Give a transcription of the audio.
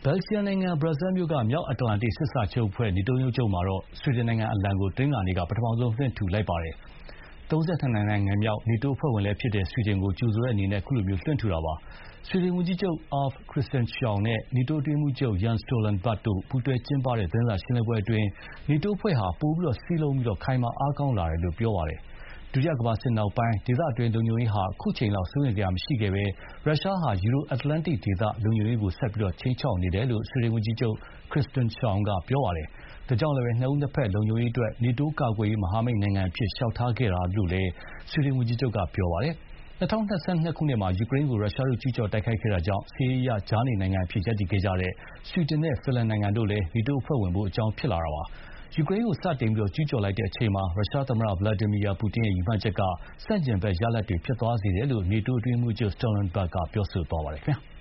ဘယ်လ်ဂျီယံနိုင်ငံဘရပ်ဆဲမြို့ကမြောက်အတ္တလန္တိတ်စစ်စာချုပ်အဖွဲ့နေတိုးရုံးချုပ်မှာတော့ဆွီဒင်နိုင်ငံအလံကိုတနင်္လာနေ့ကပထမဆုံးလွှင့်ထူလိုက်ပါတယ်။32နိုင်ငံမြောက်နေတိုးအဖွဲ့ဝင်လည်းဖြစ်တဲ့ဆွီဒင်ကိုကြိုဆိုတဲ့အနေနဲ့အခုလိုလွှင့်ထူတာပါ။ဆွီဒင်ဝန်ကြီးချုပ် Ulf Kristersson နဲ့နေတိုးအတွင်းရေးမှူးချုပ် Jens Stoltenberg တို့ပူးတွဲကျင်းပတဲ့သတင်းစာရှင်းလင်းပွဲအတွင်းနေတိုးအဖွဲ့ဟာပိုပြီးစည်းလုံးပြီးခိုင်မာအားကောင်းလာတယ်လို့ပြောပါတယ်။ဒုတိယကမ္ဘာစစ်နောက်ပိုင်းဒေသတွင်းလုံခြုံရေးဟာအခုချိန်လောက်စိုးရိမ်စရာမရှိခဲ့ပဲရုရှားဟာယူရိုအတ္တလန္တိတ်ဒေသလုံခြုံရေးကိုဆက်ပြီးခြိမ်းခြောက်နေတယ်လို့ဆွီဒင်ဝန်ကြီးချုပ် Kristersson ကပြောပါတယ်။ဒါကြောင့်လည်းနှစ်ဦးနှစ်ဖက်လုံခြုံရေးအတွက်နေတိုးကာကွယ်ရေးမဟာမိတ်နိုင်ငံအဖြစ်လျှောက်ထားခဲ့တာလို့လည်းဆွီဒင်ဝန်ကြီးချုပ်ကပြောပါတယ်။2022ခုနှစ်မှာယူကရိန်းကိုရုရှားတို့ကျူးကျော်တိုက်ခိုက်ခဲ့တာကြောင့်စစ်ရေးအရကြားနေနိုင်ငံအဖြစ်ရပ်တည်ခဲ့ကြတဲ့ဆွီဒင်နဲ့ဖင်လန်နိုင်ငံတို့လည်းနေတိုးအဖွဲ့ဝင်ဖို့အကြောင်းဖြစ်လာတာပါ။ယူကရိန်းကိုစတင်ကျူးကျော်လိုက်တဲ့အချိန်မှာရုရှားသမ္မတဗလာဒီမီယာပူတင်ရဲ့ရည်မှန်းချက်ကဆန့်ကျင်ဘက်ရလဒ်တွေဖြစ်သွားစေတယ်လို့နေတိုးအတွင်းရေးမှူးချုပ် Stoltenberg ကပြောဆိုသွားပါတယ်ခင်ဗျာ။